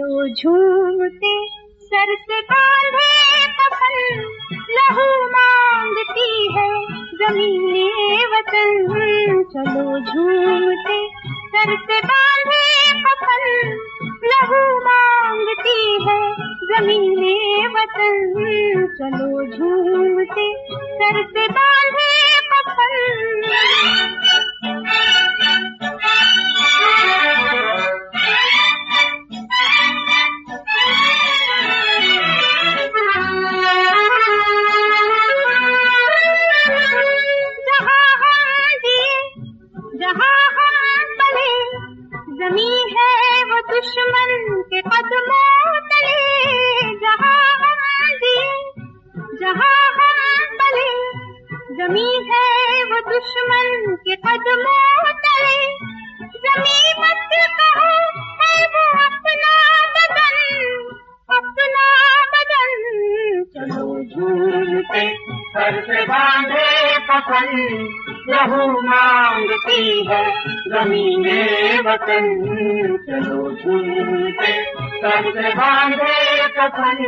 चलो झूमते सर से बांधे कफन, लहू मांगती है ज़मीने वतन। चलो झूमते सर से बांधे कफन, लहू मांगती है ज़मीने वतन। चलो झूमते सर से बांधे कफन। ज़मीं है वो दुश्मन के कदमों तले, जहाँ हम दिए जहाँ हम पले। ज़मीं है वो दुश्मन के कदमों तले, ज़मीं मत कहो है वो अपना बदन, अपना बदन। चलो झूमते सर से बांधे कफन, लहू मांगती है ज़मीने वतन। चलो झूमते सर से बांधे कफन।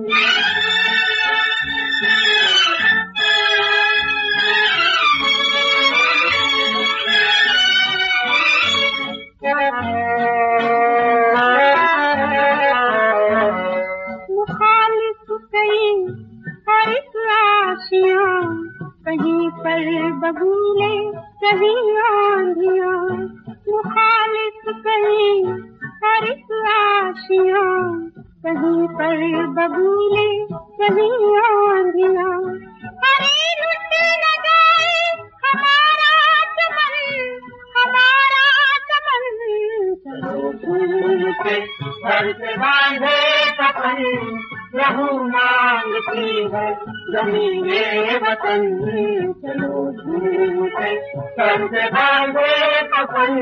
मुखालिफ कई और आशियाँ, कहीं पर बबूले कहीं आंधियाँ। मुखालिफ कहीं और आशियाँ, कहीं पर बबूले कहीं आंधियाँ। अरे लुट न जाए हमारा चमन, हमारा चमन। चलो झूमते सर से बांधे कफन, लहू मांगती है ज़मीने वतन। चलो झूमते सर से बांधे कफन।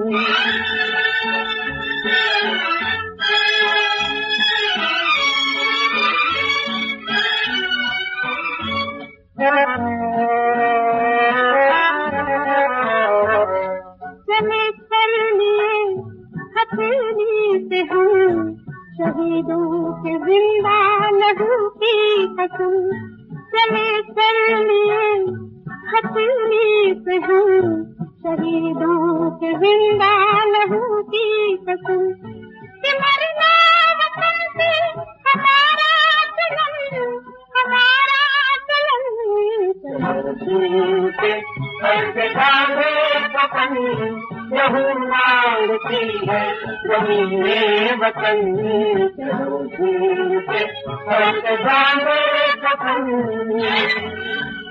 चले चल लिए हथेली से हम, शहीदों के जिंदा लहू की कसम। चले चल लिए हथेली से हम, शहीदों के जिंदा लहू की कसम। कि मरना वतन से हमारा चलन, हमारा चलन। चलो झूमते सर से बांधे कफन, लहू मांगती है ज़मीने वतन। चलो झूमते सर से बांधे कफन।